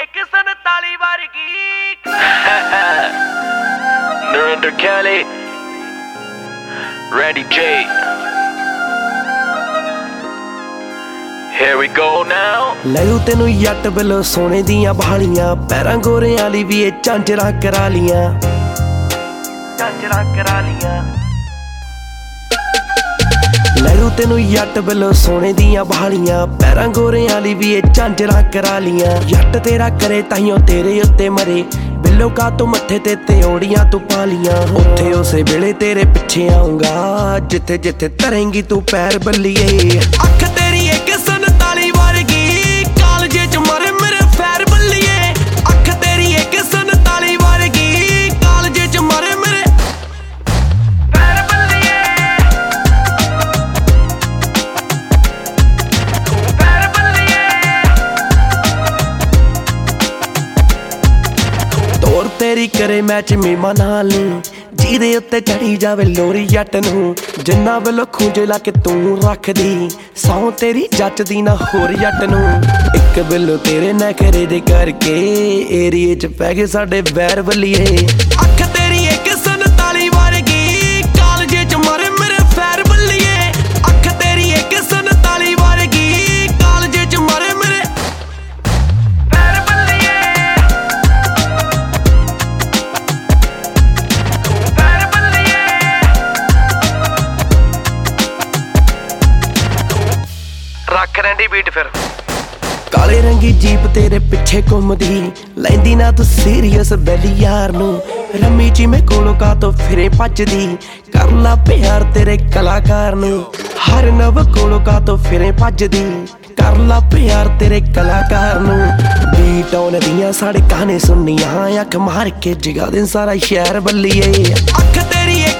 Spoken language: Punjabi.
एक 47 वर्गी Narinder Kelly, Randy J. Here we go now. ਲੈਉ ਤੈਨੂੰ ਯੱਟ ਬਿਲੋ ਸੋਨੇ ਦੀਆਂ ਬਾਲੀਆਂ, ਪੈਰਾਂ ਗੋਰਿਆਂ ਲਈ ਵੀ ਇਹ ਝਾਂਜਰਾਂ ਕਰਾ ਲੀਆਂ, ਝਾਂਜਰਾਂ ਕਰਾ ਲੀਆਂ। ਲੈਉ ਤੈਨੂੰ ਯੱਟ ਬਿਲੋ ਸੋਨੇ ਦੀਆਂ ਬਾਲੀਆਂ, ਪੈਰਾਂ ਗੋਰਿਆਂ ਲਈ ਵੀ ਇਹ ਝਾਂਜਰਾਂ ਕਰਾ ਲੀਆਂ। ਯੱਟ ਤੇਰਾ ਕਰੇ ਤਾਈਓ ਤੇਰੇ ਉੱਤੇ ਮਰੇ, ਬਿੱਲੋ ਕਾ ਤੂੰ ਮੱਥੇ ਤੇ ਤਿਉੜੀਆਂ ਤੂੰ ਪਾ ਲੀਆਂ। ਉੱਥੇ ਉਸੇ ਵੇਲੇ ਤੇਰੇ ਪਿੱਛੇ ਆਉਂਗਾ, ਜਿੱਥੇ ਜਿੱਥੇ ਧਰੇਂਗੀ ਤੂੰ ਪੈਰ ਬੱਲੀਏ। ਅੱਖ ਤੇਰੀ ਇੱਕ 47 ਵਰਗੀ, ਕਾਲਜੇ ਚ ਮਾਰੇ ਮੇਰੇ ਫੈਰ ਬੱਲੀਏ। ਅੱਖ ਤੇਰੀ ਇੱਕ 47 ਵਰਗੀ, ਕਾਲਜੇ ਚ ਮਾਰੇ ਮੇਰੇ पैर बल्लिए पैर बल्लिए ਤੋਰ ਤੇਰੀ ਕਰੇ ਮੈਚ ਮੀਮਾ ਨਾਲ, ਜਿਹਦੇ ਉੱਤੇ ਚੜੀ ਜਾਵੇ ਲੋਰੀ ਜੱਟ ਨੂੰ। ਜਿੰਨਾ ਵੱਲੋਂ ਖੂੰਜੇ ਲਾ ਕੇ ਤੂੰ ਰੱਖਦੀ, ਸੌ ਤੇਰੀ ਜੱਚਦੀ ਨਾ ਹੋਰ ਜੱਟ ਨੂੰ। ਇੱਕ ਬਿੱਲੋ ਤੇਰੇ ਨਖਰੇ ਦੇ ਕਰਕੇ ਏਰੀਏ ਚ ਪੈ ਗਏ ਸਾਡੇ ਵੈਰ ਬੱਲੀਏ। ਅੱਖ ਤੇਰੀ ਇੱਕ 47 ਵਰਗੀ, ਕਾਲਜੇ ਚ ਮਾਰੇ ਮੇਰੇ ਫੈਰ ਬੱਲੀਏ। ਅੱਖ ਤੇਰੀ ਇੱਕ 47 ਵਰਗੀ, ਕਾਲਜੇ ਚ ਮਾਰੇ ਮੇਰੇ पैर बल्लिए पैर बल्लिए ਰੱਖ ਰੈਂਡੀ ਬੀਟ ਫਿਰ। ਕਾਲੇ ਰੰਗੀ ਜੀਪ ਤੇਰੇ ਪਿੱਛੇ ਘੁੰਮਦੀ, ਲੈਂਦੀ ਨਾ ਤੂੰ ਸੀਰੀਅਸ ਬੈਲੀ ਯਾਰ ਨੂੰ। ਰੰਮੀ ਜੀ ਮੈਂ ਕੋਲੋਂ ਕਾ ਤੋਂ ਫਿਰੇ ਭੱਜਦੀ, ਕਰ ਲਾ ਪਿਆਰ ਤੇਰੇ ਕਲਾਕਾਰ ਨੂੰ। ਹਰ ਨਵ ਕੋਲੋਂ ਕਾ ਤੋਂ ਫਿਰੇ ਭੱਜਦੀ, ਕਰ ਲਾ ਪਿਆਰ ਤੇਰੇ ਕਲਾਕਾਰ ਨੂੰ। ਬੀਟ ਆਉਣ ਦੀਆਂ ਸੜਕਾਂ ਨੇ ਸੁਣੀਆਂ, ਅੱਖ ਮਾਰ ਕੇ ਜਗਾ ਦੇ ਸਾਰਾ ਸ਼ਹਿਰ ਬੱਲੀਏ। ਅੱਖ ਤੇਰੀ